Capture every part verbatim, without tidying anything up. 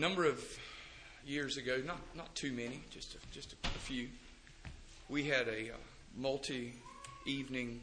number of years ago, not not too many, just a, just a, a few, we had a uh, multi-evening,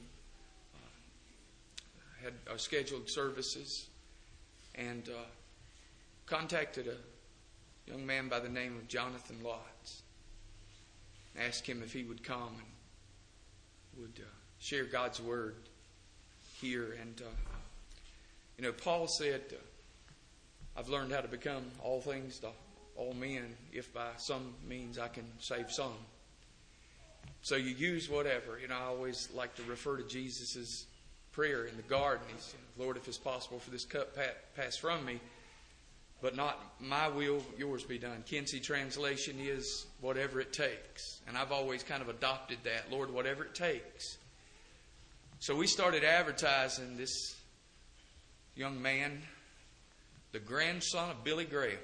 uh, had uh, scheduled services, and uh, contacted a young man by the name of Jonathan Lotz. Asked him if he would come and would uh, share God's word here. And uh, you know, Paul said, uh, "I've learned how to become all things to all men, if by some means I can save some." So you use whatever. You know, I always like to refer to Jesus' prayer in the garden. He's, "Lord, if it's possible for this cup pass from me, but not my will, yours be done." Kinsey translation is whatever it takes. And I've always kind of adopted that. Lord, whatever it takes. So we started advertising this young man, the grandson of Billy Graham.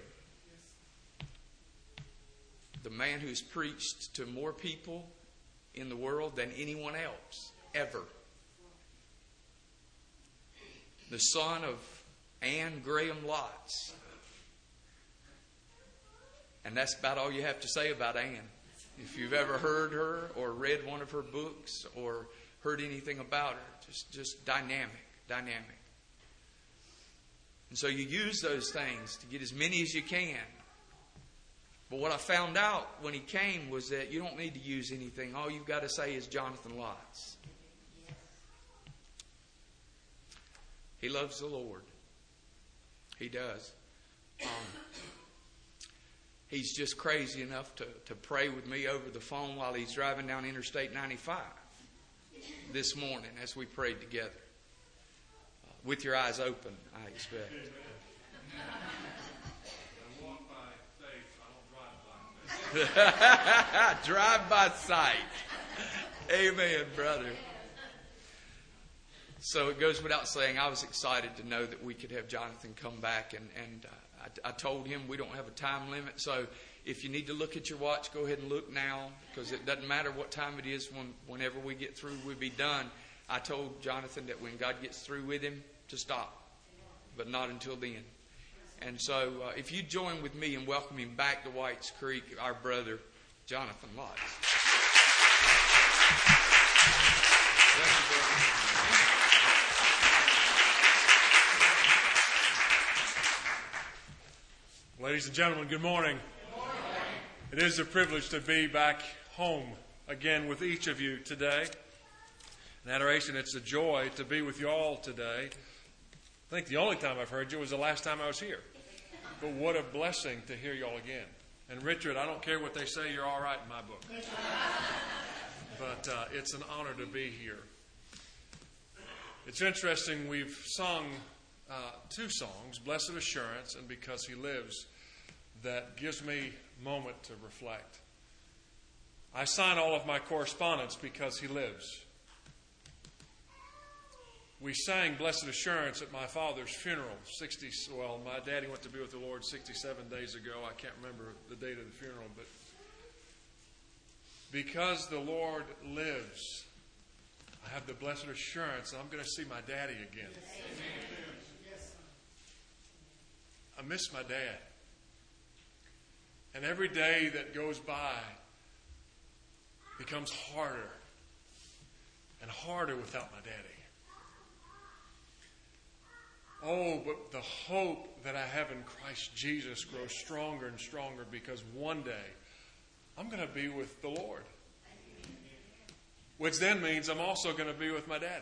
The man who's preached to more people in the world than anyone else, ever. The son of Anne Graham Lotz. And that's about all you have to say about Anne. If you've ever heard her or read one of her books or heard anything about her, just, just dynamic, dynamic. And so you use those things to get as many as you can. But what I found out when he came was that you don't need to use anything. All you've got to say is Jonathan Lotz. He loves the Lord. He does. Um, he's just crazy enough to, to pray with me over the phone while he's driving down Interstate ninety-five this morning as we prayed together. Uh, with your eyes open, I expect. Drive by sight. Amen, brother. So it goes without saying, I was excited to know that we could have Jonathan come back. And, and uh, I, I told him we don't have a time limit. So if you need to look at your watch, go ahead and look now. Because it doesn't matter what time it is. When, whenever we get through, we'll be done. I told Jonathan that when God gets through with him, to stop. But not until then. And so uh, if you join with me in welcoming back to Whites Creek, our brother, Jonathan Lotz. Ladies and gentlemen, good morning. Good morning. It is a privilege to be back home again with each of you today. In adoration, it's a joy to be with you all today. I think the only time I've heard you was the last time I was here. But what a blessing to hear you all again. And Richard, I don't care what they say, you're all right in my book. But uh, it's an honor to be here. It's interesting, we've sung uh, two songs, Blessed Assurance and Because He Lives, that gives me a moment to reflect. I sign all of my correspondence because He lives. We sang Blessed Assurance at my father's funeral. Sixty, well, my daddy went to be with the Lord sixty-seven days ago. I can't remember the date of the funeral, but because the Lord lives, I have the blessed assurance that I'm going to see my daddy again. I miss my dad. And every day that goes by becomes harder and harder without my daddy. Oh, but the hope that I have in Christ Jesus grows stronger and stronger because one day I'm going to be with the Lord. Which then means I'm also going to be with my daddy.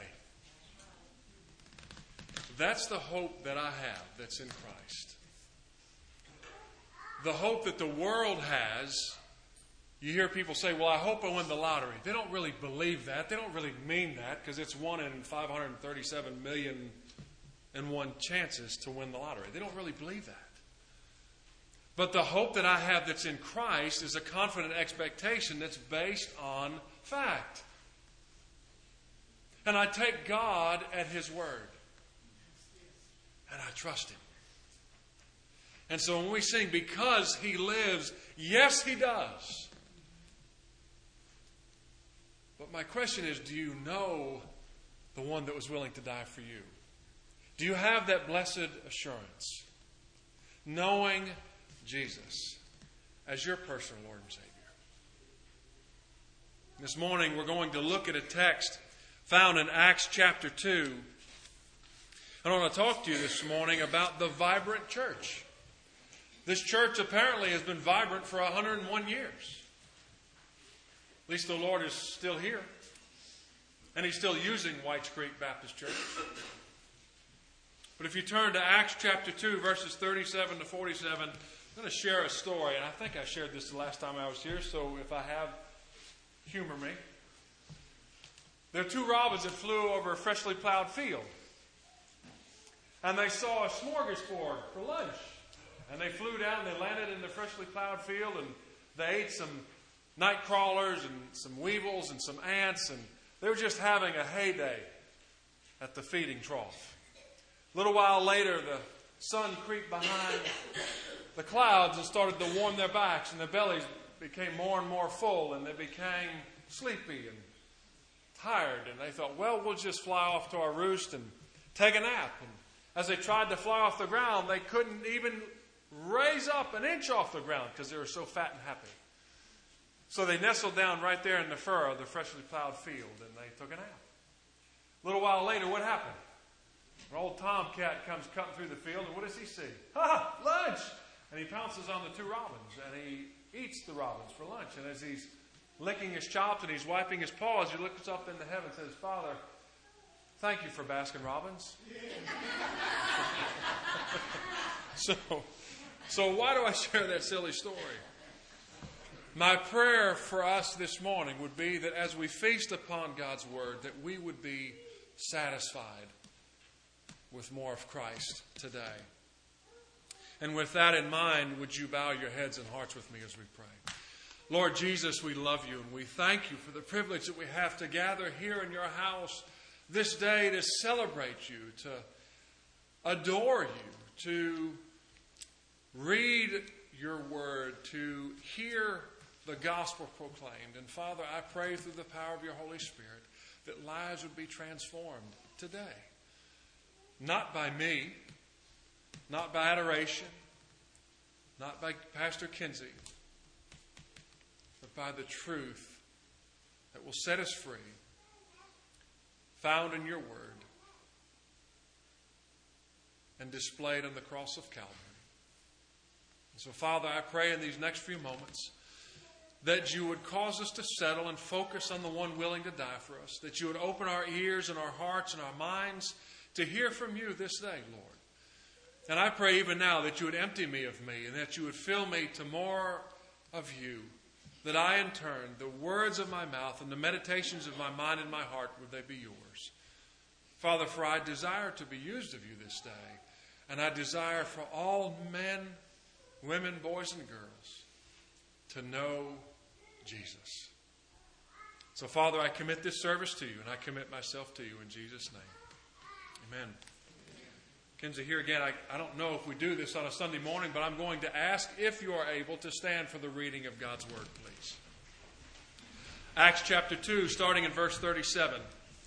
That's the hope that I have that's in Christ. The hope that the world has, you hear people say, well, I hope I win the lottery. They don't really believe that. They don't really mean that because it's one in five hundred thirty-seven million and one chances to win the lottery. They don't really believe that. But the hope that I have that's in Christ is a confident expectation that's based on fact. And I take God at His word. And I trust Him. And so when we sing, because He lives, yes, He does. But my question is, do you know the one that was willing to die for you? Do you have that blessed assurance? Knowing Jesus as your personal Lord and Savior. This morning we're going to look at a text found in Acts chapter two. I want to talk to you this morning about the vibrant church. This church apparently has been vibrant for one hundred one years. At least the Lord is still here. And He's still using Whites Creek Baptist Church. But if you turn to Acts chapter two, verses thirty-seven to forty-seven, I'm going to share a story. And I think I shared this the last time I was here, so if I have, humor me. There are two robins that flew over a freshly plowed field. And they saw a smorgasbord for lunch. And they flew down, they landed in the freshly plowed field, and they ate some night crawlers and some weevils and some ants, and they were just having a heyday at the feeding trough. A little while later, the sun creeped behind the clouds and started to warm their backs, and their bellies became more and more full, and they became sleepy and tired. And they thought, well, we'll just fly off to our roost and take a nap. And as they tried to fly off the ground, they couldn't even raise up an inch off the ground because they were so fat and happy. So they nestled down right there in the furrow of the freshly plowed field, and they took a nap. A little while later, what happened? An old tomcat comes cutting through the field, and what does he see? Ha! Lunch! And he pounces on the two robins, and he eats the robins for lunch. And as he's licking his chops and he's wiping his paws, he looks up into heaven and says, Father, thank you for Baskin Robbins. so, so why do I share that silly story? My prayer for us this morning would be that as we feast upon God's Word, that we would be satisfied with more of Christ today. And with that in mind, would you bow your heads and hearts with me as we pray? Lord Jesus, we love you and we thank you for the privilege that we have to gather here in your house this day to celebrate you, to adore you, to read your word, to hear the gospel proclaimed. And Father, I pray through the power of your Holy Spirit that lives would be transformed today. Not by me, not by adoration, not by Pastor Kinsey, but by the truth that will set us free, found in your word, and displayed on the cross of Calvary. And so, Father, I pray in these next few moments that you would cause us to settle and focus on the one willing to die for us, that you would open our ears and our hearts and our minds to hear from you this day, Lord. And I pray even now that you would empty me of me and that you would fill me to more of you, that I in turn, the words of my mouth and the meditations of my mind and my heart, would they be yours. Father, for I desire to be used of you this day, and I desire for all men, women, boys, and girls to know Jesus. So, Father, I commit this service to you, and I commit myself to you in Jesus' name. Amen. Kinsey, here again, I, I don't know if we do this on a Sunday morning, but I'm going to ask if you are able to stand for the reading of God's Word, please. Acts chapter two, starting in verse thirty-seven.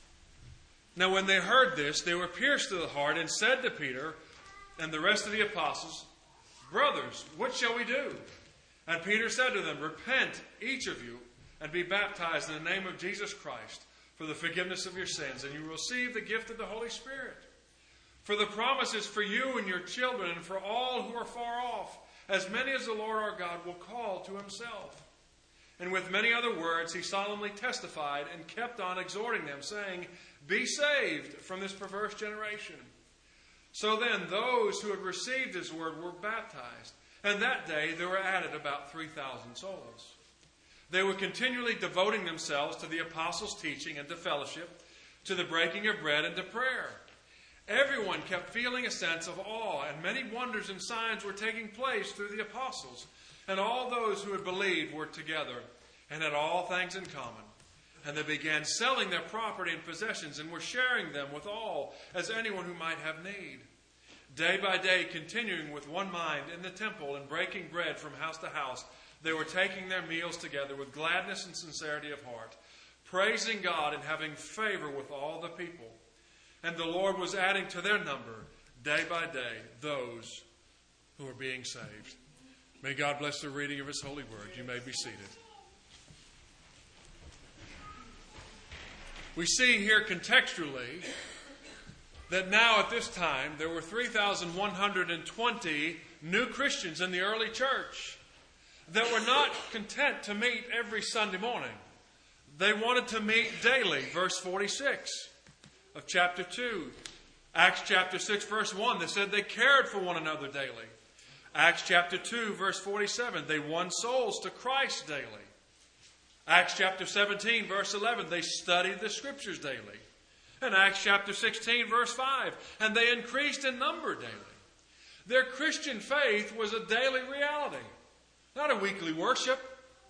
Now when they heard this, they were pierced to the heart and said to Peter and the rest of the apostles, Brothers, what shall we do? And Peter said to them, Repent, each of you, and be baptized in the name of Jesus Christ for the forgiveness of your sins, and you will receive the gift of the Holy Spirit. For the promise is for you and your children and for all who are far off, as many as the Lord our God will call to himself. And with many other words he solemnly testified and kept on exhorting them, saying, Be saved from this perverse generation. So then those who had received his word were baptized, and that day there were added about three thousand souls. They were continually devoting themselves to the apostles' teaching and to fellowship, to the breaking of bread and to prayer. Everyone kept feeling a sense of awe, and many wonders and signs were taking place through the apostles. And all those who had believed were together and had all things in common. And they began selling their property and possessions and were sharing them with all, as anyone who might have need. Day by day, continuing with one mind in the temple and breaking bread from house to house, they were taking their meals together with gladness and sincerity of heart, praising God and having favor with all the people. And the Lord was adding to their number, day by day, those who were being saved. May God bless the reading of His holy word. You may be seated. We see here contextually that now at this time there were three thousand one hundred twenty new Christians in the early church that were not content to meet every Sunday morning. They wanted to meet daily. Verse forty-six of chapter two. Acts chapter six, verse one, they said they cared for one another daily. Acts chapter two, verse forty-seven, they won souls to Christ daily. Acts chapter seventeen, verse eleven, they studied the Scriptures daily. And Acts chapter sixteen, verse five, and they increased in number daily. Their Christian faith was a daily reality, not a weekly worship.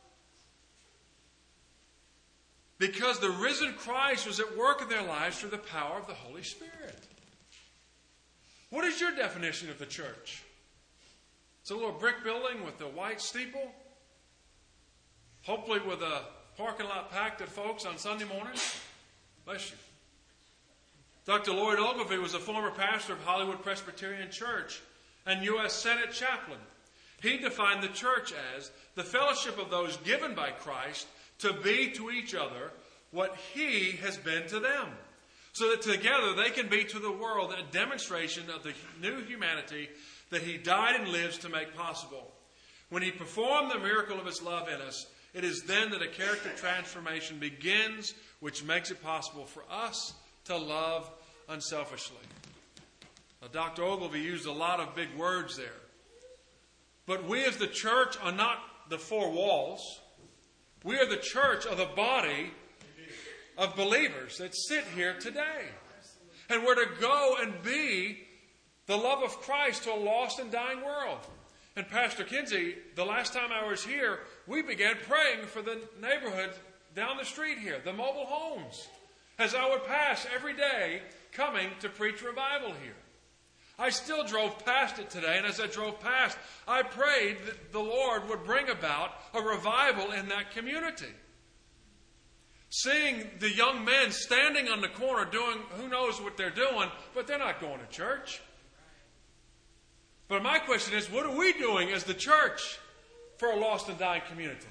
Because the risen Christ was at work in their lives through the power of the Holy Spirit. What is your definition of the church? It's a little brick building with a white steeple, hopefully with a parking lot packed with folks on Sunday mornings. Bless you. Doctor Lloyd Ogilvie was a former pastor of Hollywood Presbyterian Church and U S Senate chaplain. He defined the church as the fellowship of those given by Christ to be to each other what He has been to them, so that together they can be to the world a demonstration of the new humanity that He died and lives to make possible. When He performed the miracle of His love in us, it is then that a character transformation begins, which makes it possible for us to love unselfishly. Now, Doctor Ogilvie used a lot of big words there. But we as the church are not the four walls. We are the church of the body of believers that sit here today. And we're to go and be the love of Christ to a lost and dying world. And Pastor Kinsey, the last time I was here, we began praying for the neighborhood down the street here, the mobile homes, as I would pass every day coming to preach revival here. I still drove past it today, and as I drove past, I prayed that the Lord would bring about a revival in that community. Seeing the young men standing on the corner doing who knows what they're doing, but they're not going to church. But my question is, what are we doing as the church for a lost and dying community?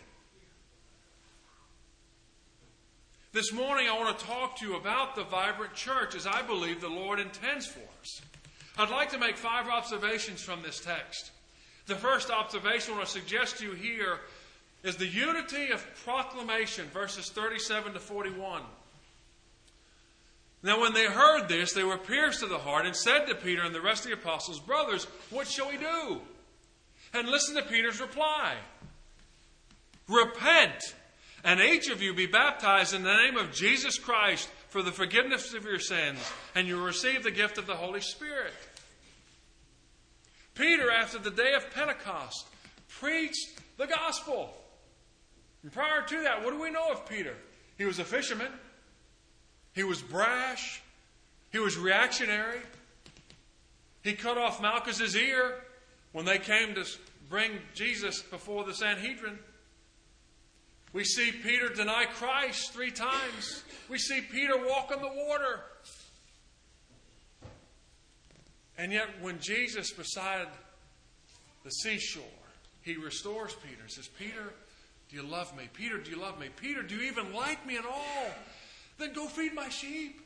This morning I want to talk to you about the vibrant church as I believe the Lord intends for us. I'd like to make five observations from this text. The first observation I want to suggest to you here is the unity of proclamation, verses thirty-seven to forty-one. Now when they heard this, they were pierced to the heart and said to Peter and the rest of the apostles, "Brothers, what shall we do?" And listen to Peter's reply. "Repent, and each of you be baptized in the name of Jesus Christ for the forgiveness of your sins, and you will receive the gift of the Holy Spirit." Peter, after the day of Pentecost, preached the gospel. And prior to that, what do we know of Peter? He was a fisherman. He was brash. He was reactionary. He cut off Malchus's ear when they came to bring Jesus before the Sanhedrin. We see Peter deny Christ three times. We see Peter walk on the water. And yet when Jesus beside the seashore, He restores Peter and says, "Peter, do you love me? Peter, do you love me? Peter, do you even like me at all? Then go feed my sheep."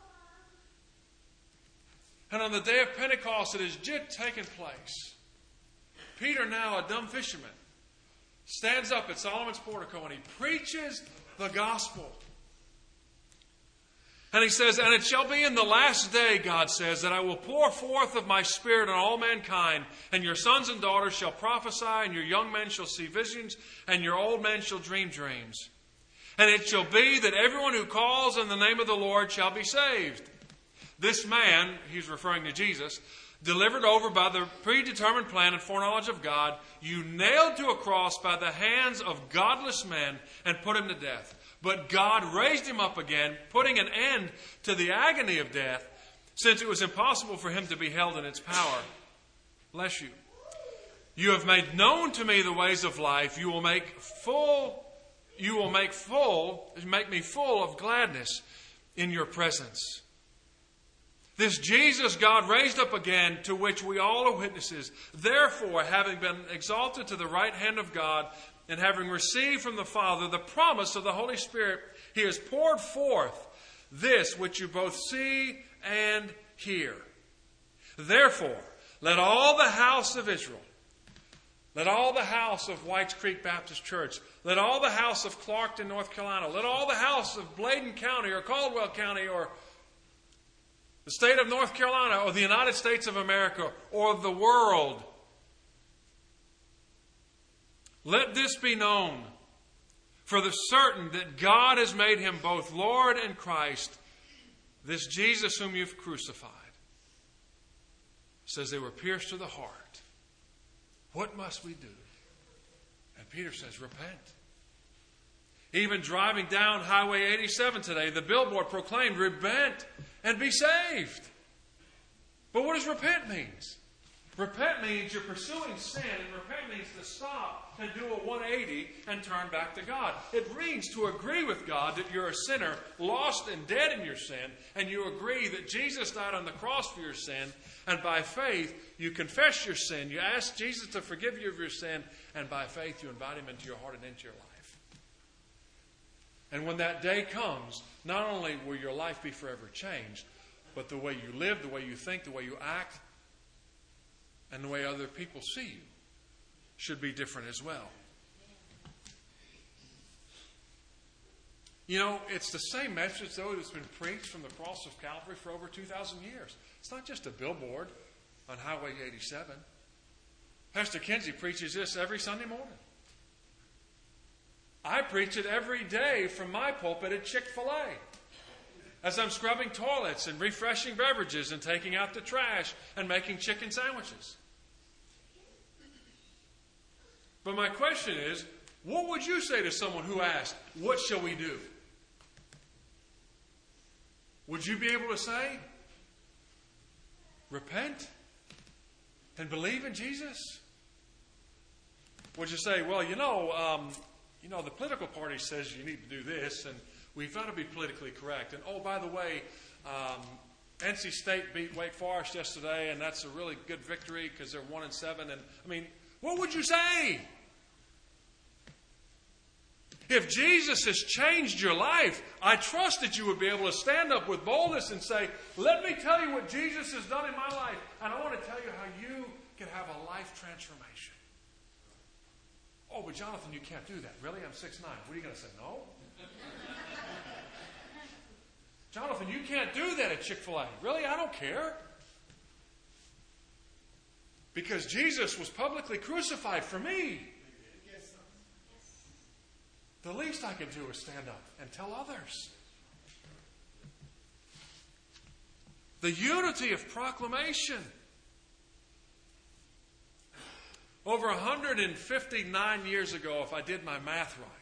And on the day of Pentecost, it has just taken place. Peter, now a dumb fisherman, stands up at Solomon's portico and he preaches the gospel. And he says, "And it shall be in the last day," God says, "that I will pour forth of my Spirit on all mankind, and your sons and daughters shall prophesy, and your young men shall see visions, and your old men shall dream dreams. And it shall be that everyone who calls on the name of the Lord shall be saved." This man, he's referring to Jesus, delivered over by the predetermined plan and foreknowledge of God, you nailed to a cross by the hands of godless men and put him to death. But God raised him up again, putting an end to the agony of death, since it was impossible for him to be held in its power. Bless you. You have made known to me the ways of life. You will make full, you will make full, make me full of gladness in your presence. This Jesus God raised up again, to which we all are witnesses. Therefore, having been exalted to the right hand of God, and having received from the Father the promise of the Holy Spirit, He has poured forth this which you both see and hear. Therefore, let all the house of Israel, let all the house of Whites Creek Baptist Church, let all the house of Clarkton, North Carolina, let all the house of Bladen County or Caldwell County or the state of North Carolina or the United States of America or the world, let this be known for the certain that God has made him both Lord and Christ, this Jesus whom you've crucified. It says they were pierced to the heart. What must we do? And Peter says, repent. Even driving down Highway eighty-seven today, the billboard proclaimed, repent and be saved. But what does repent mean? Repent means you're pursuing sin, and repent means to stop and do a one eighty and turn back to God. It means to agree with God that you're a sinner, lost and dead in your sin, and you agree that Jesus died on the cross for your sin, and by faith you confess your sin, you ask Jesus to forgive you of your sin, and by faith you invite him into your heart and into your life. And when that day comes, not only will your life be forever changed, but the way you live, the way you think, the way you act, and the way other people see you should be different as well. You know, it's the same message, though, that's been preached from the cross of Calvary for over two thousand years. It's not just a billboard on Highway eighty-seven. Pastor Kinsey preaches this every Sunday morning. I preach it every day from my pulpit at Chick-fil-A. As I'm scrubbing toilets and refreshing beverages and taking out the trash and making chicken sandwiches. But my question is, what would you say to someone who asked, what shall we do? Would you be able to say, repent and believe in Jesus? Would you say, well, you know, um, you know, the political party says you need to do this, and we've got to be politically correct. And, oh, by the way, um, N C State beat Wake Forest yesterday, and that's a really good victory because they're one and seven. And, I mean, what would you say? If Jesus has changed your life, I trust that you would be able to stand up with boldness and say, let me tell you what Jesus has done in my life, and I want to tell you how you can have a life transformation. Oh, but Jonathan, you can't do that. Really? I'm six nine. What are you going to say? No? Jonathan, you can't do that at Chick-fil-A. Really? I don't care. Because Jesus was publicly crucified for me. The least I can do is stand up and tell others. The unity of proclamation. Over one hundred fifty-nine years ago, if I did my math right.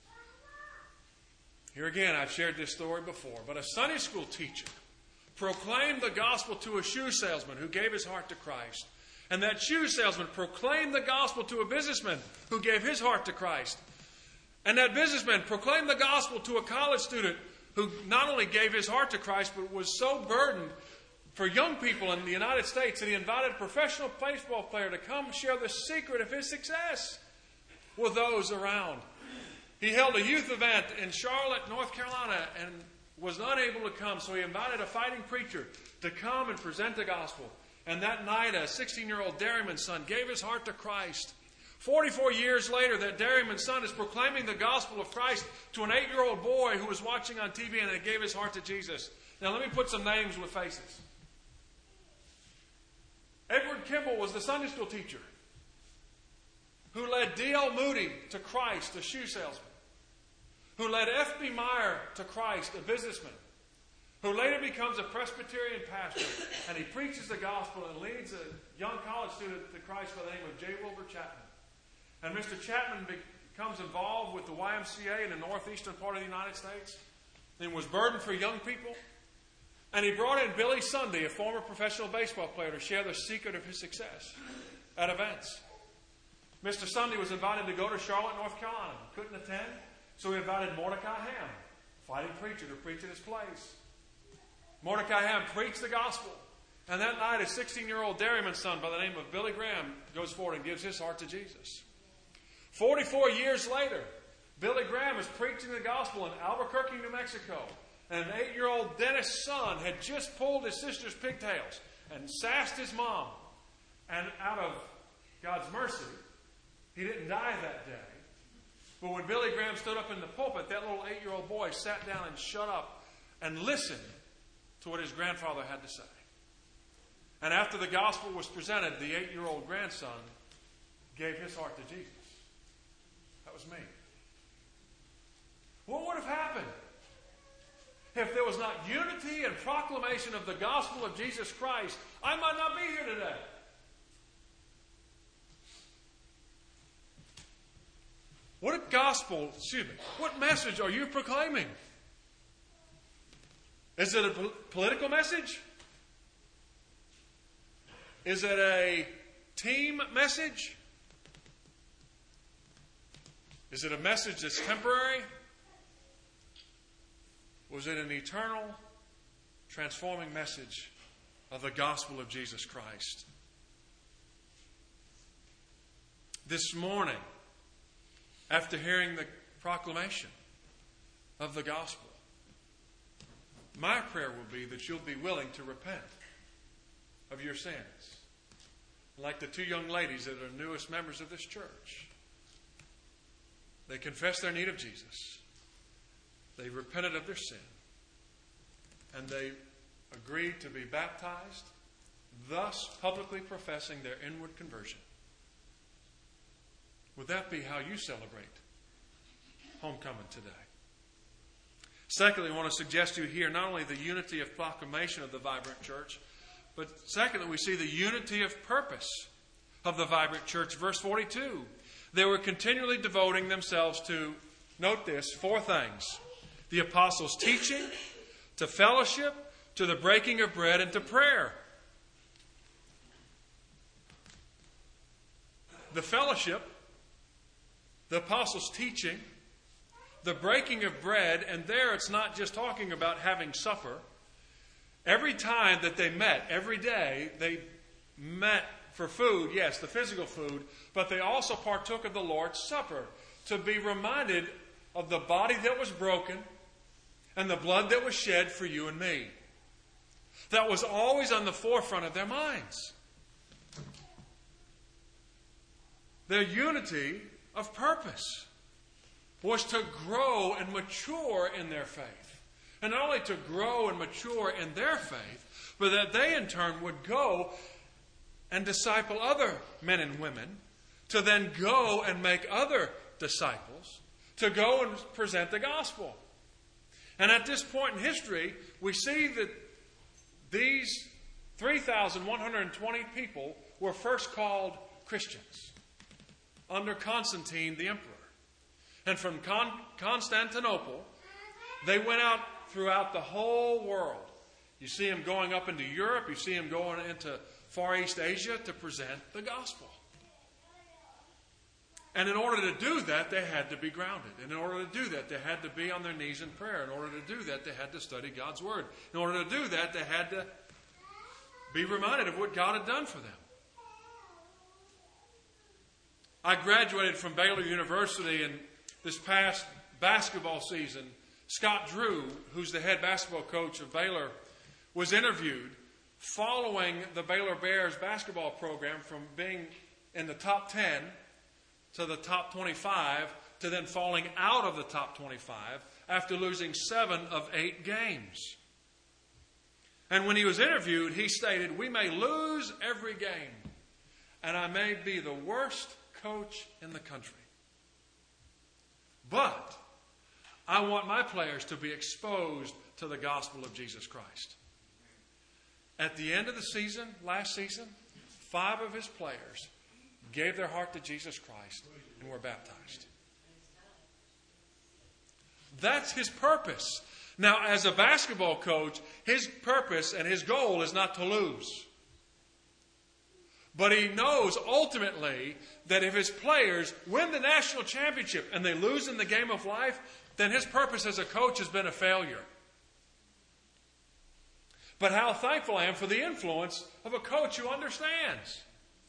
Here again, I've shared this story before, but a Sunday school teacher proclaimed the gospel to a shoe salesman who gave his heart to Christ. And that shoe salesman proclaimed the gospel to a businessman who gave his heart to Christ. And that businessman proclaimed the gospel to a college student who not only gave his heart to Christ, but was so burdened for young people in the United States that he invited a professional baseball player to come share the secret of his success with those around. He held a youth event in Charlotte, North Carolina, and was unable to come, so he invited a fighting preacher to come and present the gospel. And that night, a sixteen-year-old dairyman's son gave his heart to Christ. Forty-four years later, that dairyman's son is proclaiming the gospel of Christ to an eight-year-old boy who was watching on T V and gave his heart to Jesus. Now, let me put some names with faces. Edward Kimball was the Sunday school teacher who led D L Moody to Christ, a shoe salesman, who led F B Meyer to Christ, a businessman, who later becomes a Presbyterian pastor, and he preaches the gospel and leads a young college student to Christ by the name of J. Wilbur Chapman. And Mister Chapman becomes involved with the Y M C A in the northeastern part of the United States and was burdened for young people. And he brought in Billy Sunday, a former professional baseball player, to share the secret of his success at events. Mister Sunday was invited to go to Charlotte, North Carolina. He couldn't attend, so he invited Mordecai Ham, a fighting preacher, to preach at his place. Mordecai Ham preached the gospel. And that night, a sixteen-year-old dairyman's son by the name of Billy Graham goes forward and gives his heart to Jesus. forty-four years later, Billy Graham is preaching the gospel in Albuquerque, New Mexico. And an eight-year-old dentist's son had just pulled his sister's pigtails and sassed his mom. And out of God's mercy, he didn't die that day. But when Billy Graham stood up in the pulpit, that little eight-year-old boy sat down and shut up and listened to what his grandfather had to say. And after the gospel was presented, the eight-year-old grandson gave his heart to Jesus. That was me. What would have happened if there was not unity and proclamation of the gospel of Jesus Christ? I might not be here today. What gospel, excuse me, what message are you proclaiming? Is it a po- political message? Is it a team message? Is it a message that's temporary? Was it an eternal, transforming message of the gospel of Jesus Christ? This morning, after hearing the proclamation of the gospel, my prayer will be that you'll be willing to repent of your sins. Like the two young ladies that are newest members of this church. They confessed their need of Jesus. They repented of their sin. And they agreed to be baptized, thus publicly professing their inward conversion. Would that be how you celebrate homecoming today? Secondly, I want to suggest to you here not only the unity of proclamation of the vibrant church, but secondly, we see the unity of purpose of the vibrant church. Verse forty-two, they were continually devoting themselves to, note this, four things. The apostles' teaching, to fellowship, to the breaking of bread, and to prayer. The fellowship, the apostles' teaching, the breaking of bread, and there it's not just talking about having supper. Every time that they met, every day, they met for food, yes, the physical food, but they also partook of the Lord's Supper to be reminded of the body that was broken and the blood that was shed for you and me. That was always on the forefront of their minds. Their unity of purpose was to grow and mature in their faith. And not only to grow and mature in their faith, but that they in turn would go and disciple other men and women, to then go and make other disciples, to go and present the gospel. And at this point in history, we see that these three thousand one hundred twenty people were first called Christians under Constantine the emperor. And from Con- Constantinople, they went out throughout the whole world. You see them going up into Europe. You see them going into Far East Asia to present the gospel. And in order to do that, they had to be grounded. And in order to do that, they had to be on their knees in prayer. In order to do that, they had to study God's Word. In order to do that, they had to be reminded of what God had done for them. I graduated from Baylor University, and this past basketball season, Scott Drew, who's the head basketball coach of Baylor, was interviewed following the Baylor Bears basketball program from being in the top ten to the top twenty-five to then falling out of the top twenty-five after losing seven of eight games. And when he was interviewed, he stated, "We may lose every game, and I may be the worst coach in the country. But I want my players to be exposed to the gospel of Jesus Christ." At the end of the season, last season, five of his players gave their heart to Jesus Christ and were baptized. That's his purpose. Now, as a basketball coach, his purpose and his goal is not to lose. But he knows ultimately that if his players win the national championship and they lose in the game of life, then his purpose as a coach has been a failure. but how thankful I am for the influence of a coach who understands.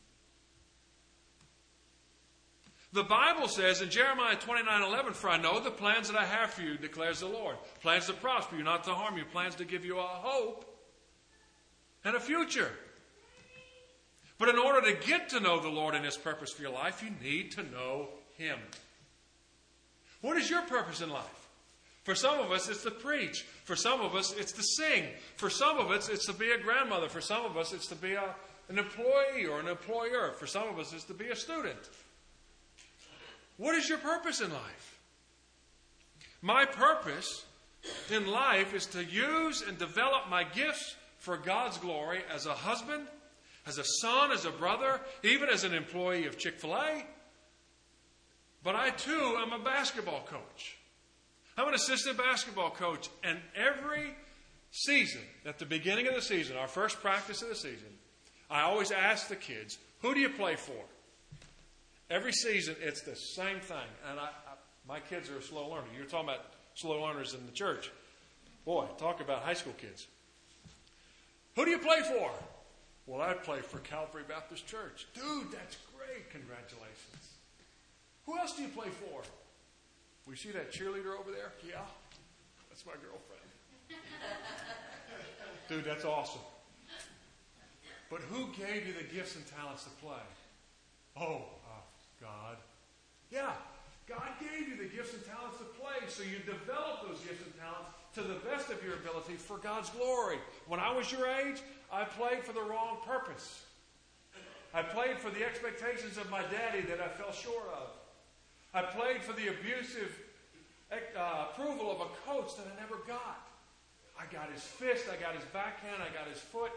The Bible says in Jeremiah twenty-nine eleven, "For I know the plans that I have for you, declares the Lord. Plans to prosper you, not to harm you. Plans to give you a hope and a future." But in order to get to know the Lord and His purpose for your life, you need to know Him. What is your purpose in life? For some of us, it's to preach. For some of us, it's to sing. For some of us, it's to be a grandmother. For some of us, it's to be a, an employee or an employer. For some of us, it's to be a student. What is your purpose in life? My purpose in life is to use and develop my gifts for God's glory as a husband, as a son, as a brother, even as an employee of Chick-fil-A. But I, too, am a basketball coach. I'm an assistant basketball coach. And every season, at the beginning of the season, our first practice of the season, I always ask the kids, who do you play for? Every season, it's the same thing. And I, I, my kids are a slow learner. You're talking about slow learners in the church. Boy, talk about high school kids. Who do you play for? Well, I play for Calvary Baptist Church. Dude, that's great. Congratulations. Who else do you play for? We see that cheerleader over there? Yeah, that's my girlfriend. Dude, that's awesome. But who gave you the gifts and talents to play? Oh, uh, God. Yeah, God gave you the gifts and talents to play, so you develop those gifts and talents to the best of your ability for God's glory. When I was your age, I played for the wrong purpose. I played for the expectations of my daddy that I fell short of. I played for the abusive uh, approval of a coach that I never got. I got his fist, I got his backhand, I got his foot.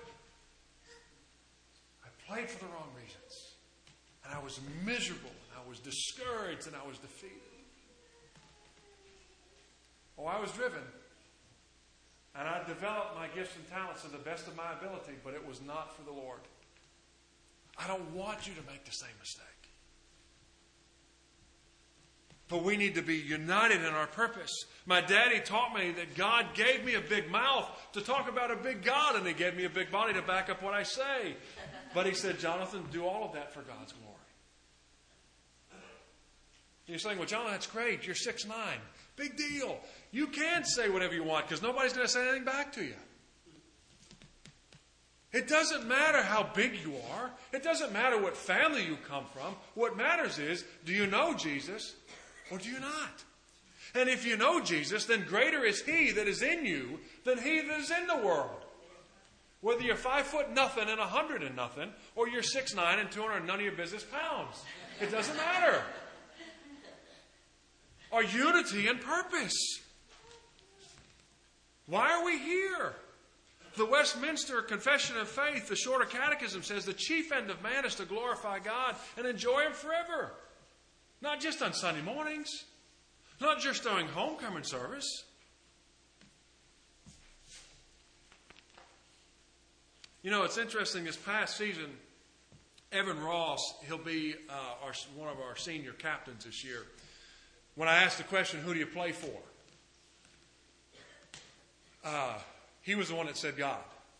I played for the wrong reasons. And I was miserable, and I was discouraged, and I was defeated. Oh, I was driven. And I developed my gifts and talents to the best of my ability, but it was not for the Lord. I don't want you to make the same mistake. But we need to be united in our purpose. My daddy taught me that God gave me a big mouth to talk about a big God, and He gave me a big body to back up what I say. But He said, Jonathan, do all of that for God's glory. You're saying, well, John, that's great. You're six nine. Big deal. You can say whatever you want because nobody's going to say anything back to you. It doesn't matter how big you are. It doesn't matter what family you come from. What matters is, do you know Jesus or do you not? And if you know Jesus, then greater is He that is in you than he that is in the world. Whether you're five foot nothing and a hundred and nothing, or you're six nine and two hundred none of your business pounds. It doesn't matter. Our unity and purpose. Why are we here? The Westminster Confession of Faith, the Shorter Catechism, says the chief end of man is to glorify God and enjoy Him forever. Not just on Sunday mornings. Not just during homecoming service. You know, it's interesting, this past season, Evan Ross, he'll be uh, our, one of our senior captains this year. When I asked the question, who do you play for? Uh, he was the one that said God.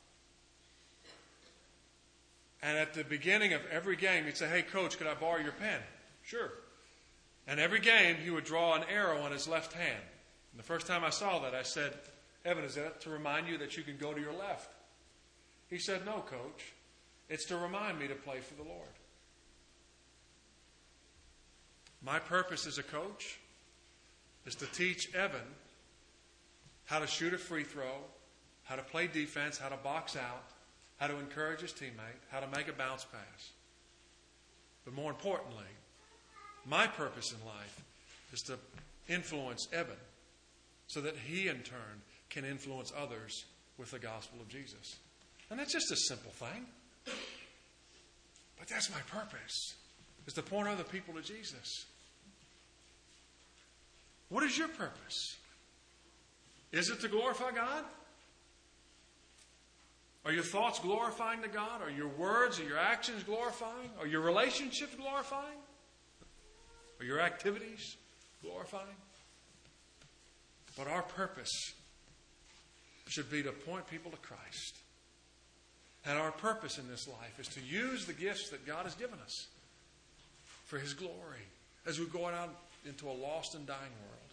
And at the beginning of every game, he'd say, hey, coach, could I borrow your pen? Sure. And every game, he would draw an arrow on his left hand. And the first time I saw that, I said, Evan, is that to remind you that you can go to your left? He said, no, coach. It's to remind me to play for the Lord. My purpose as a coach is to teach Evan how to shoot a free throw, how to play defense, how to box out, how to encourage his teammate, how to make a bounce pass. But more importantly, my purpose in life is to influence Evan so that he in turn can influence others with the gospel of Jesus. And that's just a simple thing. But that's my purpose, is to point other people to Jesus. What is your purpose? Is it to glorify God? Are your thoughts glorifying to God? Are your words or your actions glorifying? Are your relationships glorifying? Are your activities glorifying? But our purpose should be to point people to Christ. And our purpose in this life is to use the gifts that God has given us for His glory as we go out into a lost and dying world.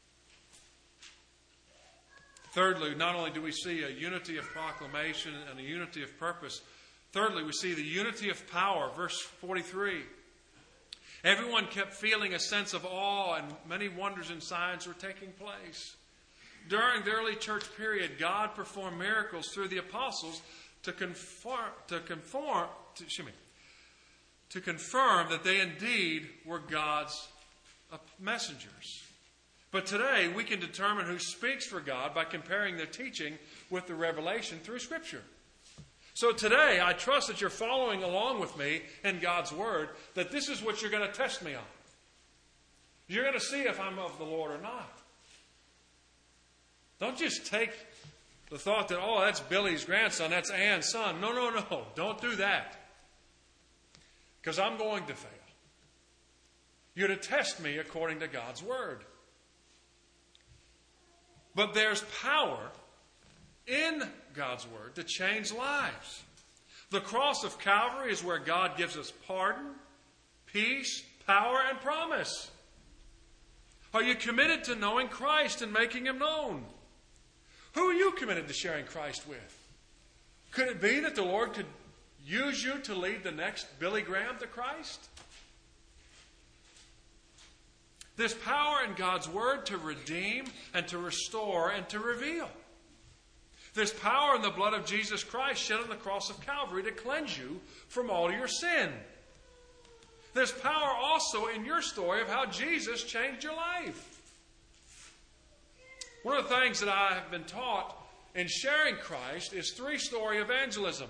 Thirdly, not only do we see a unity of proclamation and a unity of purpose, thirdly, we see the unity of power. Verse forty-three. Everyone kept feeling a sense of awe, and many wonders and signs were taking place. During the early church period, God performed miracles through the apostles to conform, to conform, to, excuse me, to confirm that they indeed were God's messengers. But today, we can determine who speaks for God by comparing their teaching with the revelation through Scripture. So today, I trust that you're following along with me in God's Word, that this is what you're going to test me on. You're going to see if I'm of the Lord or not. Don't just take the thought that, oh, that's Billy's grandson, that's Ann's son. No, no, no. Don't do that. Because I'm going to fail. You're to test me according to God's Word. But there's power in God's Word to change lives. The cross of Calvary is where God gives us pardon, peace, power, and promise. Are you committed to knowing Christ and making Him known? Who are you committed to sharing Christ with? Could it be that the Lord could use you to lead the next Billy Graham to Christ? There's power in God's Word to redeem and to restore and to reveal. There's power in the blood of Jesus Christ shed on the cross of Calvary to cleanse you from all your sin. There's power also in your story of how Jesus changed your life. One of the things that I have been taught in sharing Christ is three-story evangelism.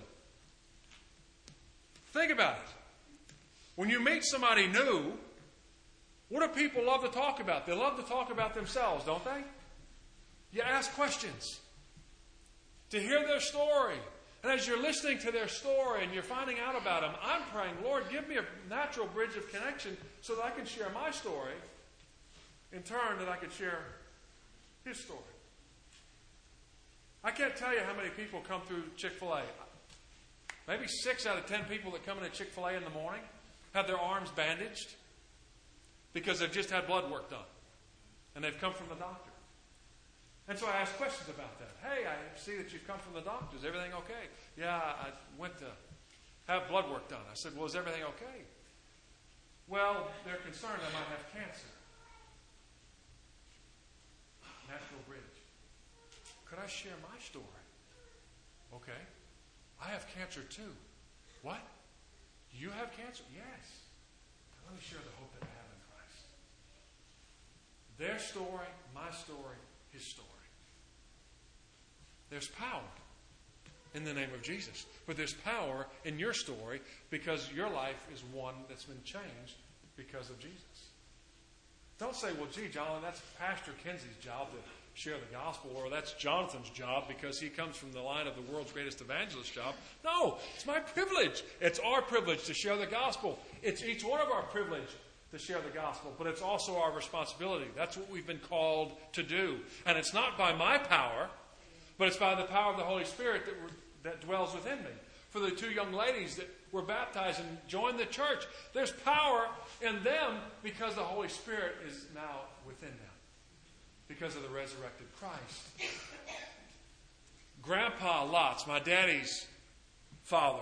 Think about it. When you meet somebody new, what do people love to talk about? They love to talk about themselves, don't they? You ask questions to hear their story. And as you're listening to their story and you're finding out about them, I'm praying, Lord, give me a natural bridge of connection so that I can share my story. In turn, that I can share His story. I can't tell you how many people come through Chick-fil-A. Maybe six out of ten people that come into Chick-fil-A in the morning have their arms bandaged because they've just had blood work done. And they've come from the doctor. And so I ask questions about that. Hey, I see that you've come from the doctor. Is everything okay? Yeah, I went to have blood work done. I said, well, is everything okay? Well, they're concerned I might have cancer. Natural bridge. Could I share my story? Okay. I have cancer too. What? You have cancer? Yes. Let me share the hope that I have in Christ. Their story, my story, His story. There's power in the name of Jesus. But there's power in your story because your life is one that's been changed because of Jesus. Don't say, well, gee, John, that's Pastor Kenzie's job to share the gospel, or that's Jonathan's job because he comes from the line of the world's greatest evangelist job. No, it's my privilege. It's our privilege to share the gospel. It's each one of our privilege to share the gospel, but it's also our responsibility. That's what we've been called to do. And it's not by my power, but it's by the power of the Holy Spirit that, that dwells within me. For the two young ladies that were baptized and joined the church, there's power in them because the Holy Spirit is now within them. Because of the resurrected Christ. Grandpa Lotz, my daddy's father,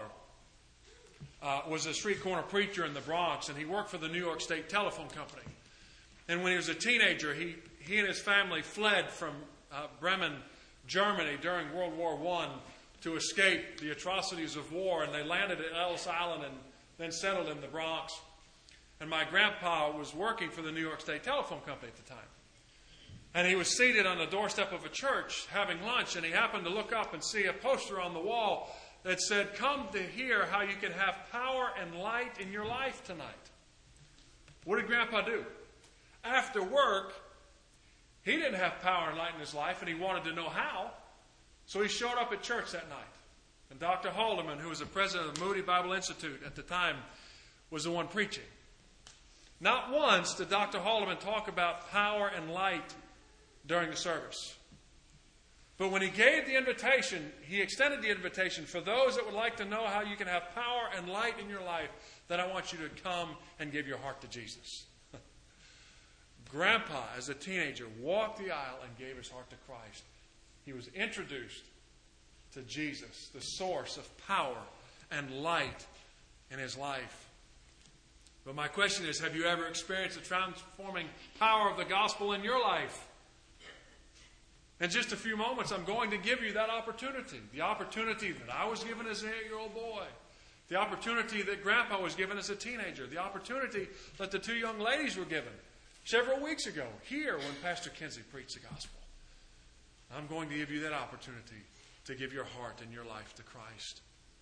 uh, was a street corner preacher in the Bronx, and he worked for the New York State Telephone Company. And when he was a teenager, he, he and his family fled from uh, Bremen, Germany during World War One to escape the atrocities of war, and they landed at Ellis Island and then settled in the Bronx. And my grandpa was working for the New York State Telephone Company at the time. And he was seated on the doorstep of a church having lunch, and he happened to look up and see a poster on the wall that said, "Come to hear how you can have power and light in your life tonight." What did Grandpa do? After work, he didn't have power and light in his life, and he wanted to know how. So he showed up at church that night. And Doctor Haldeman, who was the president of the Moody Bible Institute at the time, was the one preaching. Not once did Doctor Haldeman talk about power and light during the service. But when he gave the invitation, he extended the invitation for those that would like to know how you can have power and light in your life, that I want you to come and give your heart to Jesus. Grandpa, as a teenager, walked the aisle and gave his heart to Christ. He was introduced to Jesus, the source of power and light in his life. But my question is, have you ever experienced the transforming power of the gospel in your life? In just a few moments, I'm going to give you that opportunity. The opportunity that I was given as an eight-year-old boy. The opportunity that Grandpa was given as a teenager. The opportunity that the two young ladies were given several weeks ago here when Pastor Kinsey preached the gospel. I'm going to give you that opportunity to give your heart and your life to Christ.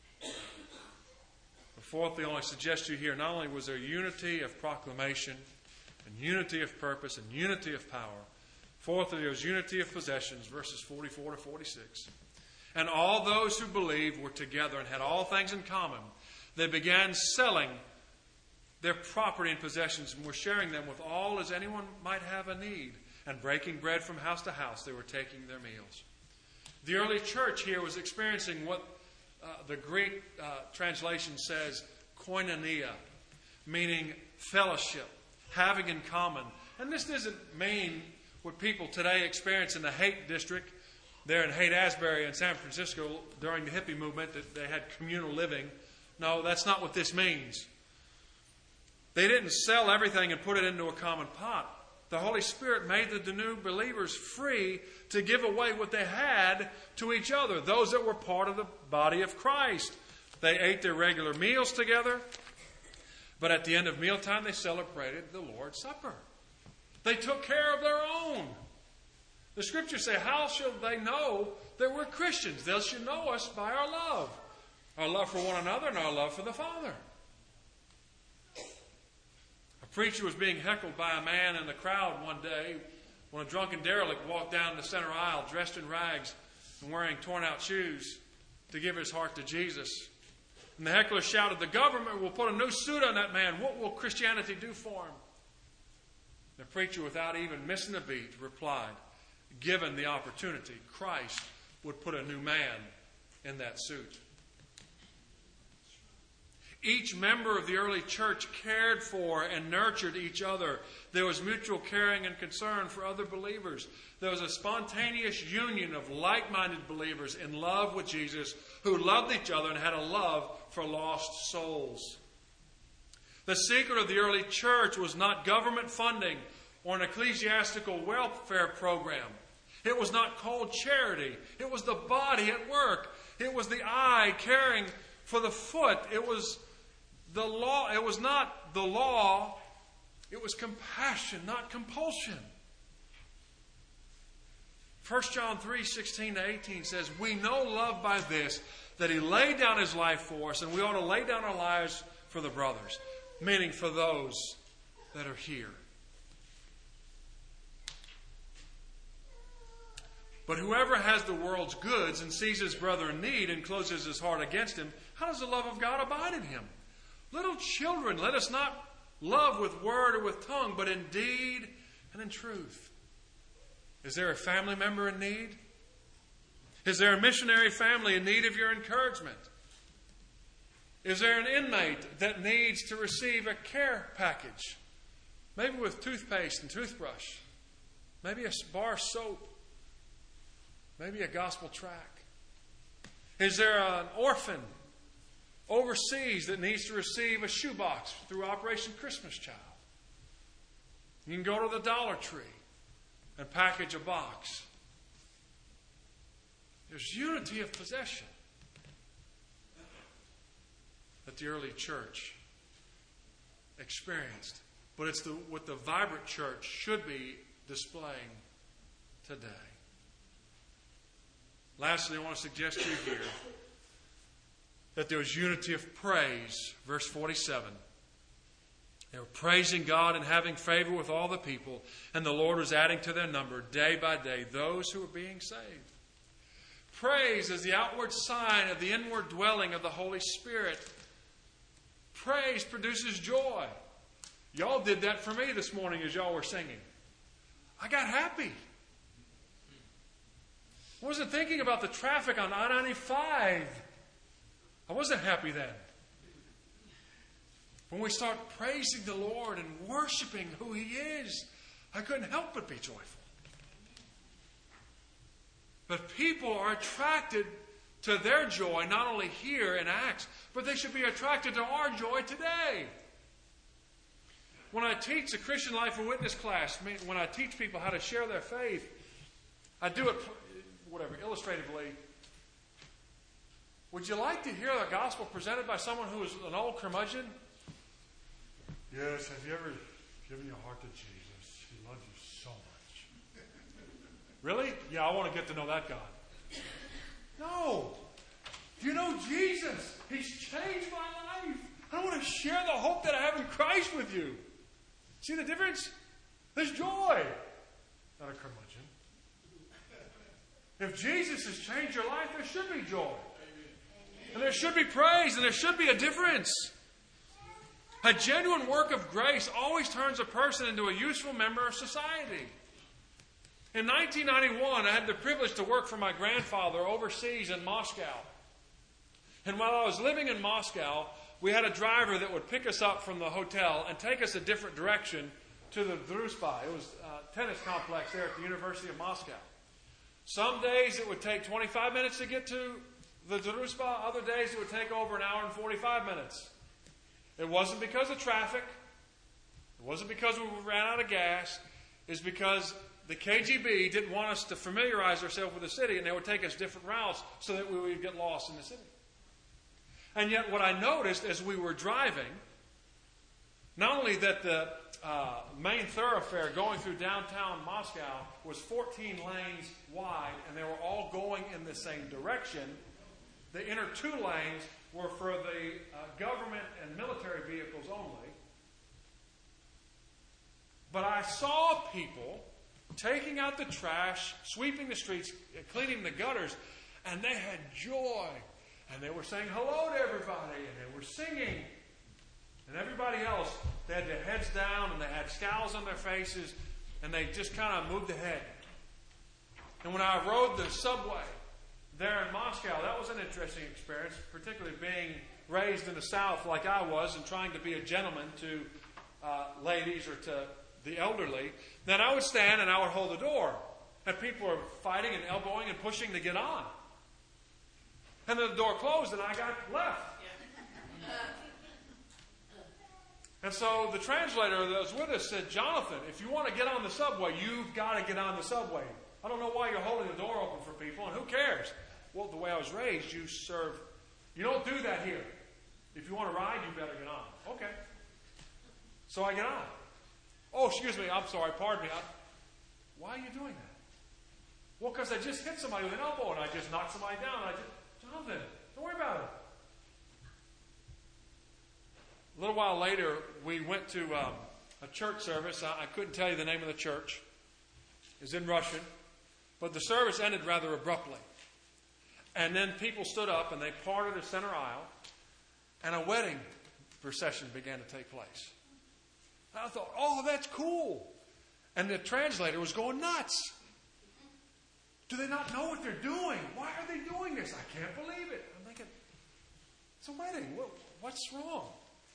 But fourthly, I want to suggest to you here, not only was there unity of proclamation and unity of purpose and unity of power, fourthly, there was unity of possessions, verses forty-four to forty-six. And all those who believed were together and had all things in common. They began selling their property and possessions and were sharing them with all as anyone might have a need. And breaking bread from house to house, they were taking their meals. The early church here was experiencing what uh, the Greek uh, translation says, koinonia, meaning fellowship, having in common. And this doesn't mean what people today experience in the Haight district, there in Haight-Ashbury in San Francisco during the hippie movement, that they had communal living. No, that's not what this means. They didn't sell everything and put it into a common pot. The Holy Spirit made the new believers free to give away what they had to each other, those that were part of the body of Christ. They ate their regular meals together, but at the end of mealtime, they celebrated the Lord's Supper. They took care of their own. The Scriptures say, how shall they know that we're Christians? They shall know us by our love. Our love for one another and our love for the Father. A preacher was being heckled by a man in the crowd one day when a drunken derelict walked down the center aisle dressed in rags and wearing torn-out shoes to give his heart to Jesus. And the heckler shouted, the government will put a new suit on that man. What will Christianity do for him? The preacher, without even missing a beat, replied, given the opportunity, Christ would put a new man in that suit. Each member of the early church cared for and nurtured each other. There was mutual caring and concern for other believers. There was a spontaneous union of like-minded believers in love with Jesus who loved each other and had a love for lost souls. The secret of the early church was not government funding or an ecclesiastical welfare program. It was not cold charity. It was the body at work. It was the eye caring for the foot. It was the law. It was not the law. It was compassion, not compulsion. First John three, sixteen to eighteen says, we know love by this, that he laid down his life for us, and we ought to lay down our lives for the brothers, meaning for those that are here. But whoever has the world's goods and sees his brother in need and closes his heart against him, how does the love of God abide in him? Little children, let us not love with word or with tongue, but in deed and in truth. Is there a family member in need? Is there a missionary family in need of your encouragement? Is there an inmate that needs to receive a care package? Maybe with toothpaste and toothbrush. Maybe a bar soap. Maybe a gospel tract. Is there an orphan overseas that needs to receive a shoebox through Operation Christmas Child? You can go to the Dollar Tree and package a box. There's unity of possession that the early church experienced. But it's the, what the vibrant church should be displaying today. Lastly, I want to suggest to you here that there was unity of praise. Verse forty-seven. They were praising God and having favor with all the people, and the Lord was adding to their number day by day those who were being saved. Praise is the outward sign of the inward dwelling of the Holy Spirit. Praise produces joy. Y'all did that for me this morning as y'all were singing. I got happy. I wasn't thinking about the traffic on I ninety-five. I wasn't happy then. When we start praising the Lord and worshiping who He is, I couldn't help but be joyful. But people are attracted to their joy, not only here in Acts, but they should be attracted to our joy today. When I teach the Christian Life and Witness class, when I teach people how to share their faith, I do it, whatever, illustratively. Would you like to hear the gospel presented by someone who is an old curmudgeon? Yes, have you ever given your heart to Jesus? He loves you so much. Really? Yeah, I want to get to know that God. No. Do you know Jesus? He's changed my life. I want to share the hope that I have in Christ with you. See the difference? There's joy. Not a curmudgeon. If Jesus has changed your life, there should be joy. And there should be praise, and there should be a difference. A genuine work of grace always turns a person into a useful member of society. In nineteen ninety-one, I had the privilege to work for my grandfather overseas in Moscow. And while I was living in Moscow, we had a driver that would pick us up from the hotel and take us a different direction to the Druzhba. It was a tennis complex there at the University of Moscow. Some days it would take twenty-five minutes to get to the Druzhba. Other days it would take over an hour and forty-five minutes. It wasn't because of traffic. It wasn't because we ran out of gas. It's because the K G B didn't want us to familiarize ourselves with the city, and they would take us different routes so that we would get lost in the city. And yet what I noticed as we were driving, not only that the uh, main thoroughfare going through downtown Moscow was fourteen lanes wide, and they were all going in the same direction, the inner two lanes were for the uh, government and military vehicles only. But I saw people taking out the trash, sweeping the streets, cleaning the gutters, and they had joy. And they were saying hello to everybody, and they were singing. And everybody else, they had their heads down, and they had scowls on their faces, and they just kind of moved ahead. And when I rode the subway there in Moscow, that was an interesting experience, particularly being raised in the South like I was and trying to be a gentleman to uh, ladies or to the elderly. Then I would stand and I would hold the door, and people were fighting and elbowing and pushing to get on. And then the door closed and I got left. And so the translator that was with us said, Jonathan, if you want to get on the subway, you've got to get on the subway. I don't know why you're holding the door open for people, and who cares? Well, the way I was raised, you serve. You don't do that here. If you want to ride, you better get on. Okay. So I get on. Oh, excuse me, I'm sorry, pardon me. I, why are you doing that? Well, because I just hit somebody with an elbow, and I just knocked somebody down, and I just, Jonathan, don't worry about it. A little while later, we went to um, a church service. I, I couldn't tell you the name of the church. It was in Russian. But the service ended rather abruptly. And then people stood up and they parted the center aisle, and a wedding procession began to take place. And I thought, oh, that's cool. And the translator was going nuts. Do they not know what they're doing? Why are they doing this? I can't believe it. I'm thinking, it's a wedding. What, what's wrong?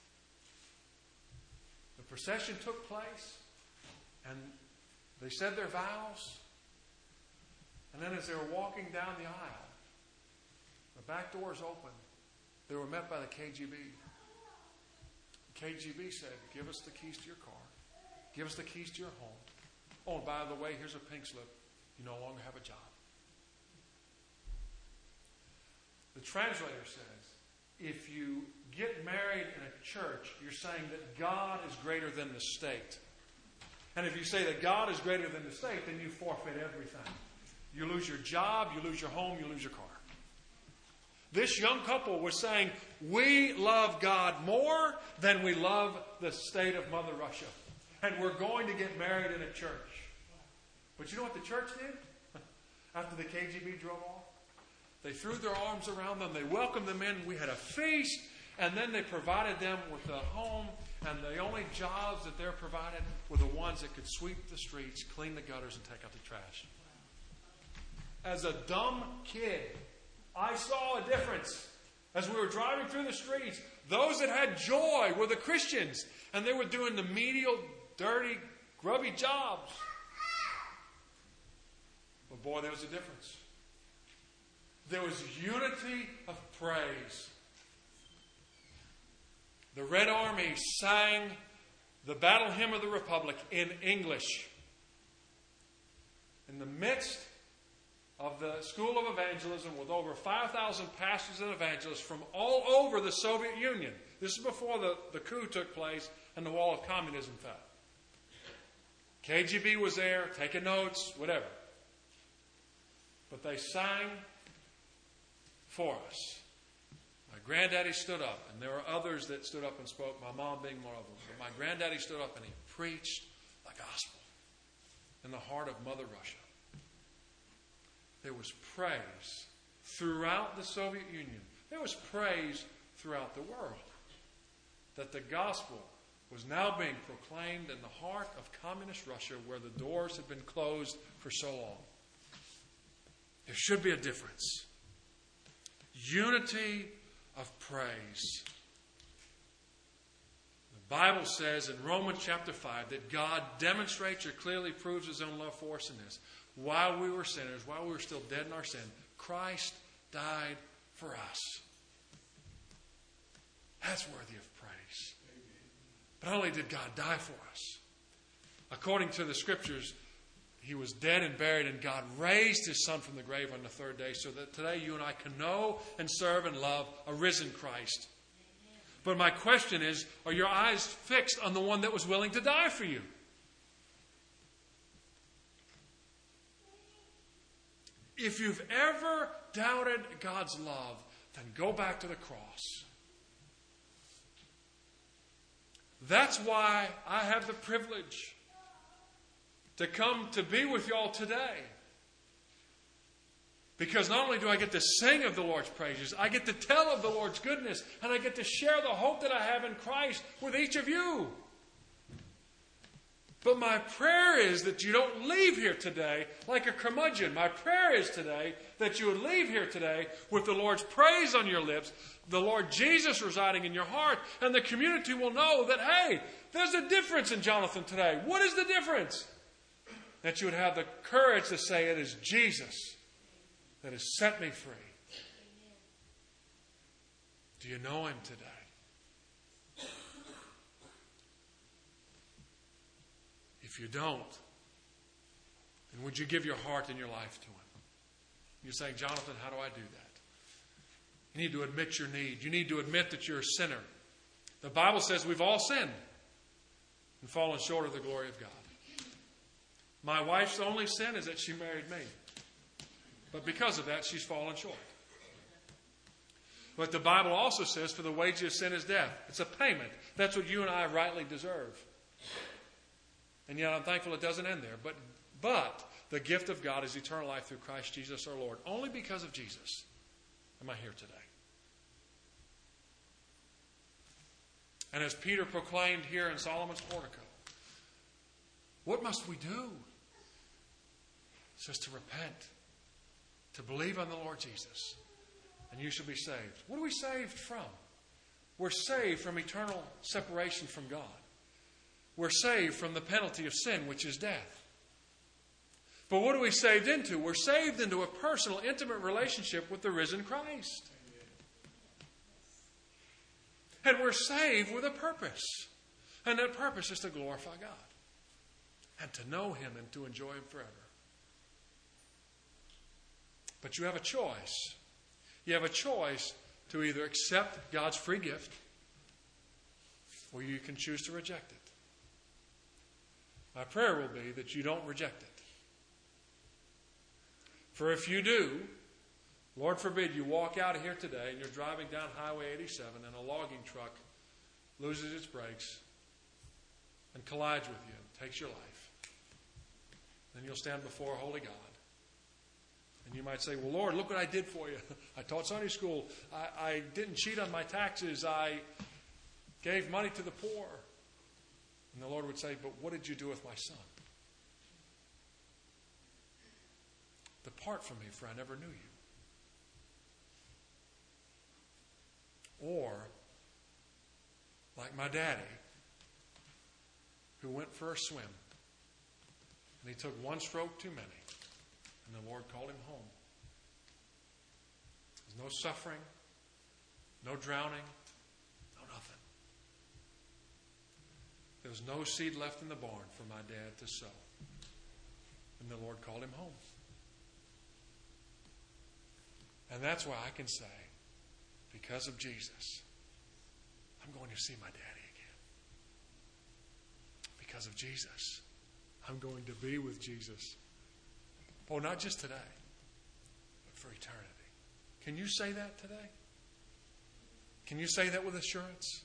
The procession took place, and they said their vows. And then as they were walking down the aisle, the back doors opened. They were met by the K G B. The K G B said, give us the keys to your car. Give us the keys to your home. Oh, and by the way, here's a pink slip. You no longer have a job. The translator says, if you get married in a church, you're saying that God is greater than the state. And if you say that God is greater than the state, then you forfeit everything. You lose your job, you lose your home, you lose your car. This young couple was saying, we love God more than we love the state of Mother Russia. And we're going to get married in a church. But you know what the church did? After the K G B drove off? They threw their arms around them. They welcomed them in. We had a feast. And then they provided them with a home. And the only jobs that they're provided were the ones that could sweep the streets, clean the gutters, and take out the trash. as a dumb kid, I saw a difference. As we were driving through the streets, those that had joy were the Christians, and they were doing the menial, dirty, grubby jobs. But boy, there was a difference. There was unity of praise. The Red Army sang the Battle Hymn of the Republic in English. In the midst of the School of Evangelism with over five thousand pastors and evangelists from all over the Soviet Union. This is before the, the coup took place and the wall of communism fell. K G B was there, taking notes, whatever. But they sang for us. My granddaddy stood up, and there were others that stood up and spoke, my mom being one of them. But my granddaddy stood up and he preached the gospel in the heart of Mother Russia. There was praise throughout the Soviet Union. There was praise throughout the world that the gospel was now being proclaimed in the heart of communist Russia, where the doors had been closed for so long. There should be a difference. Unity of praise. The Bible says in Romans chapter five that God demonstrates or clearly proves His own love for us in this. While we were sinners, while we were still dead in our sin, Christ died for us. That's worthy of praise. But not only did God die for us, according to the Scriptures, He was dead and buried, and God raised His Son from the grave on the third day, so that today you and I can know and serve and love a risen Christ. But my question is, are your eyes fixed on the one that was willing to die for you? If you've ever doubted God's love, then go back to the cross. That's why I have the privilege to come to be with you all today. Because not only do I get to sing of the Lord's praises, I get to tell of the Lord's goodness, and I get to share the hope that I have in Christ with each of you. But my prayer is that you don't leave here today like a curmudgeon. My prayer is today that you would leave here today with the Lord's praise on your lips, the Lord Jesus residing in your heart, and the community will know that, hey, there's a difference in Jonathan today. What is the difference? That you would have the courage to say, it is Jesus that has set me free. Do you know Him today? If you don't, then would you give your heart and your life to Him? You're saying, Jonathan, how do I do that? You need to admit your need. You need to admit that you're a sinner. The Bible says we've all sinned and fallen short of the glory of God. My wife's only sin is that she married me. But because of that, she's fallen short. But the Bible also says, for the wages of sin is death. It's a payment. That's what you and I rightly deserve. And yet I'm thankful it doesn't end there. But, but the gift of God is eternal life through Christ Jesus our Lord. Only because of Jesus am I here today. And as Peter proclaimed here in Solomon's portico, what must we do? It says to repent, to believe on the Lord Jesus, and you shall be saved. What are we saved from? We're saved from eternal separation from God. We're saved from the penalty of sin, which is death. But what are we saved into? We're saved into a personal, intimate relationship with the risen Christ. And we're saved with a purpose. And that purpose is to glorify God. And to know Him and to enjoy Him forever. But you have a choice. You have a choice to either accept God's free gift, or you can choose to reject it. My prayer will be that you don't reject it. For if you do, Lord forbid you walk out of here today and you're driving down Highway eighty-seven and a logging truck loses its brakes and collides with you and takes your life. Then you'll stand before a holy God. And you might say, well, Lord, look what I did for you. I taught Sunday school. I, I didn't cheat on my taxes. I gave money to the poor. And the Lord would say, but what did you do with my son? Depart from me, for I never knew you. Or, like my daddy, who went for a swim, and he took one stroke too many, and the Lord called him home. There's no suffering, no drowning, no nothing. There was no seed left in the barn for my dad to sow. And the Lord called him home. And that's why I can say, because of Jesus, I'm going to see my daddy again. Because of Jesus, I'm going to be with Jesus. Oh, not just today, but for eternity. Can you say that today? Can you say that with assurance?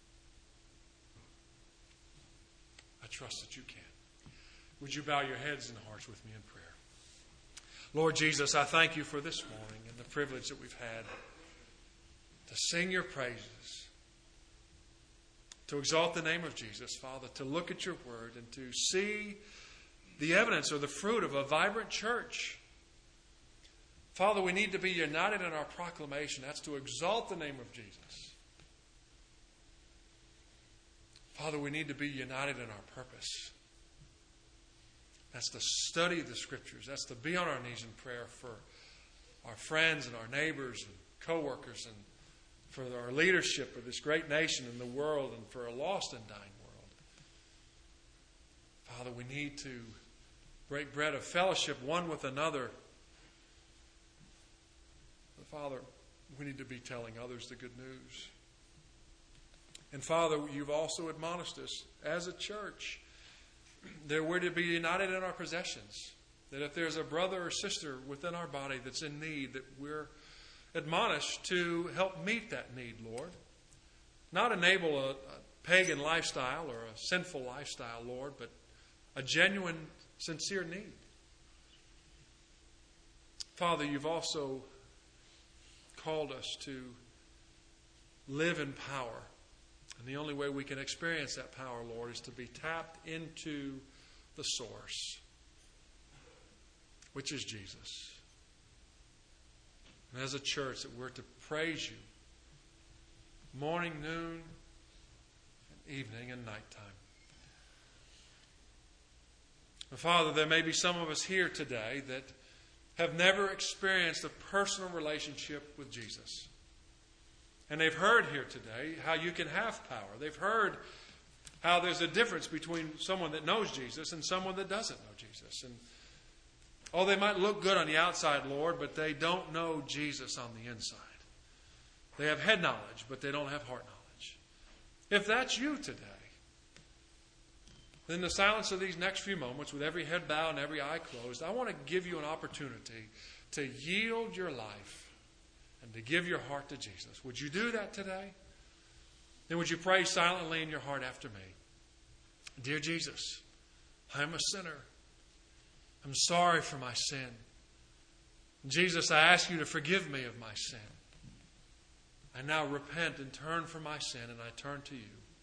I trust that you can. Would you bow your heads and hearts with me in prayer? Lord Jesus, I thank you for this morning and the privilege that we've had to sing your praises, to exalt the name of Jesus, Father, to look at your word and to see the evidence or the fruit of a vibrant church. Father, we need to be united in our proclamation. That's to exalt the name of Jesus. Father, we need to be united in our purpose. That's to study the Scriptures. That's to be on our knees in prayer for our friends and our neighbors and co-workers and for our leadership of this great nation and the world and for a lost and dying world. Father, we need to break bread of fellowship one with another. But Father, we need to be telling others the good news. And Father, you've also admonished us as a church that we're to be united in our possessions. That if there's a brother or sister within our body that's in need, that we're admonished to help meet that need, Lord. Not enable a, a pagan lifestyle or a sinful lifestyle, Lord, but a genuine, sincere need. Father, you've also called us to live in power. And the only way we can experience that power, Lord, is to be tapped into the source, which is Jesus. And as a church, that we're to praise you morning, noon, and evening, and nighttime. And Father, there may be some of us here today that have never experienced a personal relationship with Jesus. And they've heard here today how you can have power. They've heard how there's a difference between someone that knows Jesus and someone that doesn't know Jesus. And oh, they might look good on the outside, Lord, but they don't know Jesus on the inside. They have head knowledge, but they don't have heart knowledge. If that's you today, then in the silence of these next few moments, with every head bowed and every eye closed, I want to give you an opportunity to yield your life and to give your heart to Jesus. Would you do that today? Then would you pray silently in your heart after me? Dear Jesus, I'm a sinner. I'm sorry for my sin. Jesus, I ask you to forgive me of my sin. I now repent and turn from my sin, and I turn to you.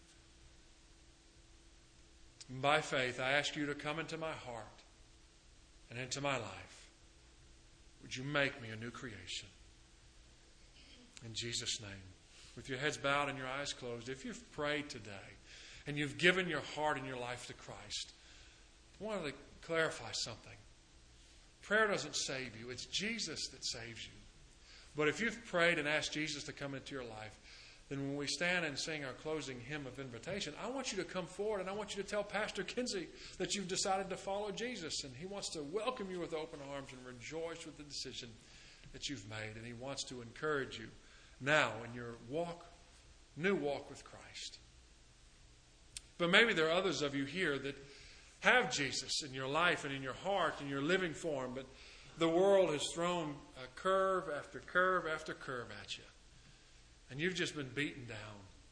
And by faith, I ask you to come into my heart and into my life. Would you make me a new creation? In Jesus' name. With your heads bowed and your eyes closed, if you've prayed today and you've given your heart and your life to Christ, I wanted to clarify something. Prayer doesn't save you. It's Jesus that saves you. But if you've prayed and asked Jesus to come into your life, then when we stand and sing our closing hymn of invitation, I want you to come forward and I want you to tell Pastor Kinsey that you've decided to follow Jesus. And he wants to welcome you with open arms and rejoice with the decision that you've made. And he wants to encourage you now in your walk, new walk with Christ. But maybe there are others of you here that have Jesus in your life and in your heart and you're living for him, but the world has thrown a curve after curve after curve at you. And you've just been beaten down.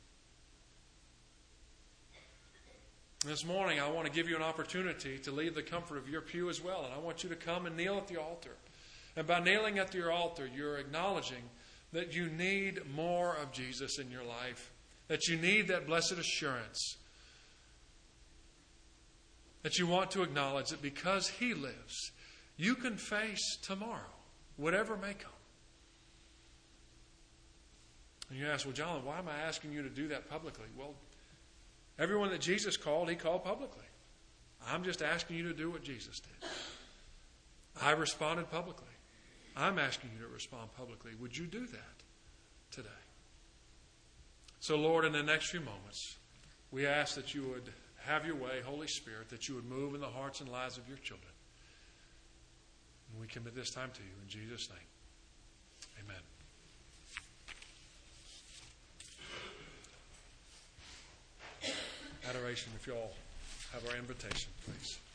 This morning, I want to give you an opportunity to leave the comfort of your pew as well. And I want you to come and kneel at the altar. And by kneeling at your altar, you're acknowledging that you need more of Jesus in your life. That you need that blessed assurance. That you want to acknowledge that because he lives, You can face tomorrow, whatever may come. And you ask, well, John, why am I asking you to do that publicly? Well, everyone that Jesus called, he called publicly. I'm just asking you to do what Jesus did. I responded publicly. I'm asking you to respond publicly. Would you do that today? So, Lord, in the next few moments, we ask that you would have your way, Holy Spirit, that you would move in the hearts and lives of your children. And we commit this time to you in Jesus' name. Amen. Adoration, if you all have our invitation, please.